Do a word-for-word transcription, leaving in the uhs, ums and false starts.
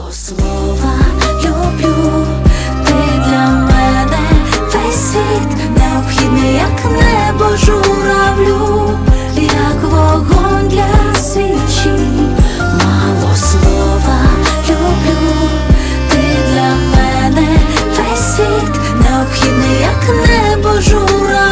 Мало слова люблю, ти для мене весь світ, необхідний, як небо журавлю, як вогонь для свічі. Мало слова люблю, ти для мене весь світ, необхідний, як небо журавлю.